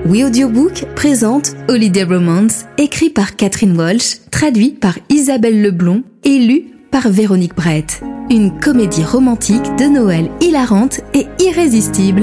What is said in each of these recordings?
We Audiobook présente Holiday Romance, écrit par Catherine Walsh, traduit par Isabelle Leblond et lu par Véronique Brett. Une comédie romantique de Noël hilarante et irrésistible.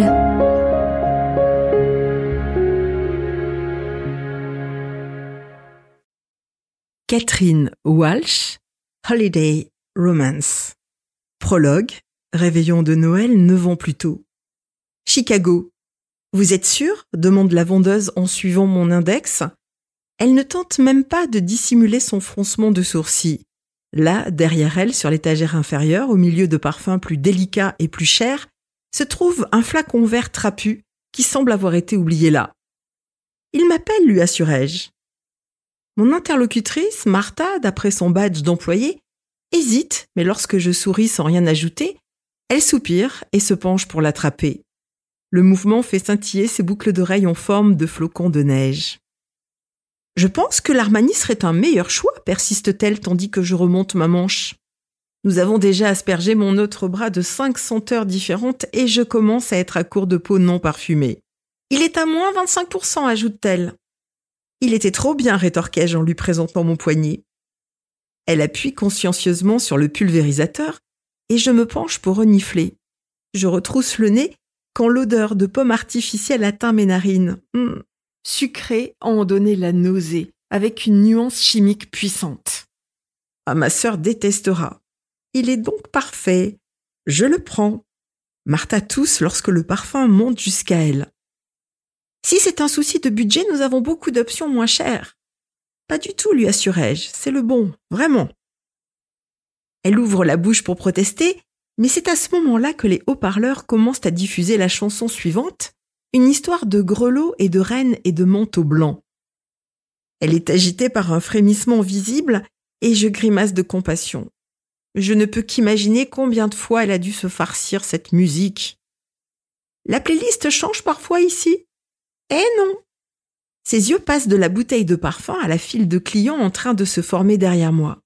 Catherine Walsh, Holiday Romance. Prologue, réveillon de Noël 9 ans plus tôt. Chicago. Vous êtes sûr ? Demande la vendeuse en suivant mon index. Elle ne tente même pas de dissimuler son froncement de sourcils. Là, derrière elle, sur l'étagère inférieure, au milieu de parfums plus délicats et plus chers, se trouve un flacon vert trapu qui semble avoir été oublié là. Il m'appelle, lui assurai-je. Mon interlocutrice, Martha, d'après son badge d'employé, hésite, mais lorsque je souris sans rien ajouter, elle soupire et se penche pour l'attraper. Le mouvement fait scintiller ses boucles d'oreilles en forme de flocons de neige. « Je pense que l'Armani serait un meilleur choix, persiste-t-elle tandis que je remonte ma manche. Nous avons déjà aspergé mon autre bras de 5 senteurs différentes et je commence à être à court de peau non parfumée. Il est à moins 25%, ajoute-t-elle. Il était trop bien, rétorquai-je en lui présentant mon poignet. Elle appuie consciencieusement sur le pulvérisateur et je me penche pour renifler. Je retrousse le nez quand l'odeur de pomme artificielle atteint mes narines. Sucrée en donnait la nausée, avec une nuance chimique puissante. Ah, ma sœur détestera. Il est donc parfait. Je le prends. Martha tousse lorsque le parfum monte jusqu'à elle. Si c'est un souci de budget, nous avons beaucoup d'options moins chères. Pas du tout, lui assurai-je. C'est le bon, vraiment. Elle ouvre la bouche pour protester, mais c'est à ce moment-là que les haut-parleurs commencent à diffuser la chanson suivante, une histoire de grelots et de reines et de manteaux blancs. Elle est agitée par un frémissement visible et je grimace de compassion. Je ne peux qu'imaginer combien de fois elle a dû se farcir cette musique. La playlist change parfois ici. Eh non! Ses yeux passent de la bouteille de parfum à la file de clients en train de se former derrière moi.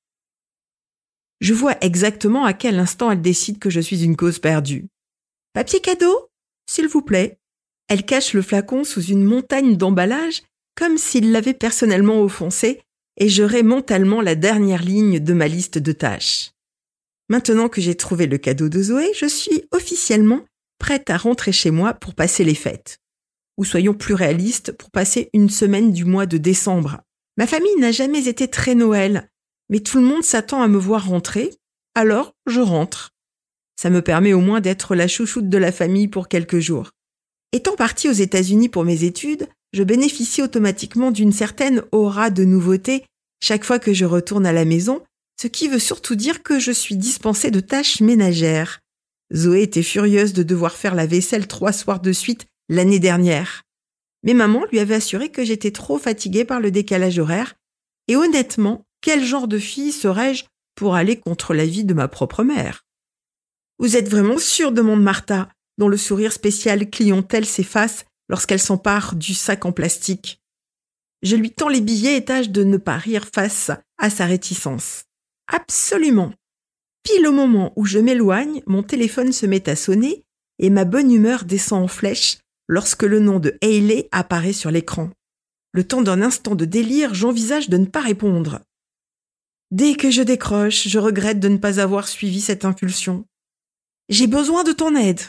Je vois exactement à quel instant elle décide que je suis une cause perdue. « Papier cadeau, s'il vous plaît. » Elle cache le flacon sous une montagne d'emballage comme s'il l'avait personnellement offensé et je rais mentalement la dernière ligne de ma liste de tâches. Maintenant que j'ai trouvé le cadeau de Zoé, je suis officiellement prête à rentrer chez moi pour passer les fêtes. Ou soyons plus réalistes, pour passer une semaine du mois de décembre. Ma famille n'a jamais été très Noël, mais tout le monde s'attend à me voir rentrer, alors je rentre. Ça me permet au moins d'être la chouchoute de la famille pour quelques jours. Étant partie aux États-Unis pour mes études, je bénéficie automatiquement d'une certaine aura de nouveauté chaque fois que je retourne à la maison, ce qui veut surtout dire que je suis dispensée de tâches ménagères. Zoé était furieuse de devoir faire la vaisselle 3 soirs de suite l'année dernière. Mais maman lui avait assuré que j'étais trop fatiguée par le décalage horaire et honnêtement, quel genre de fille serais-je pour aller contre l'avis de ma propre mère ? « Vous êtes vraiment sûre ? Demande Martha, dont le sourire spécial clientèle s'efface lorsqu'elle s'empare du sac en plastique. Je lui tends les billets et tâche de ne pas rire face à sa réticence. Absolument. Pile au moment où je m'éloigne, mon téléphone se met à sonner et ma bonne humeur descend en flèche lorsque le nom de Hayley apparaît sur l'écran. Le temps d'un instant de délire, j'envisage de ne pas répondre. Dès que je décroche, je regrette de ne pas avoir suivi cette impulsion. J'ai besoin de ton aide.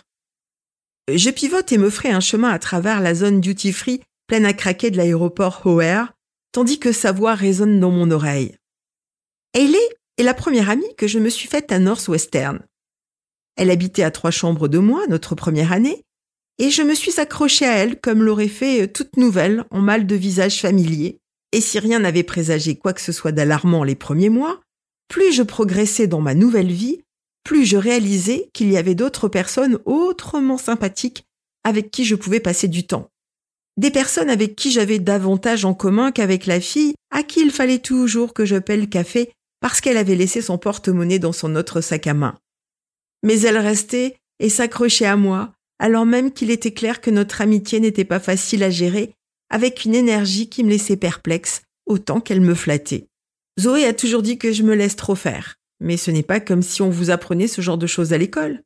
Je pivote et me ferai un chemin à travers la zone duty-free pleine à craquer de l'aéroport O'Hare, tandis que sa voix résonne dans mon oreille. Hayley est la première amie que je me suis faite à Northwestern. Elle habitait à 3 chambres de moi, notre première année, et je me suis accrochée à elle comme l'aurait fait toute nouvelle en mal de visage familier. Et si rien n'avait présagé quoi que ce soit d'alarmant les premiers mois, plus je progressais dans ma nouvelle vie, plus je réalisais qu'il y avait d'autres personnes autrement sympathiques avec qui je pouvais passer du temps. Des personnes avec qui j'avais davantage en commun qu'avec la fille à qui il fallait toujours que je paie le café parce qu'elle avait laissé son porte-monnaie dans son autre sac à main. Mais elle restait et s'accrochait à moi, alors même qu'il était clair que notre amitié n'était pas facile à gérer, avec une énergie qui me laissait perplexe autant qu'elle me flattait. Zoé a toujours dit que je me laisse trop faire. Mais ce n'est pas comme si on vous apprenait ce genre de choses à l'école.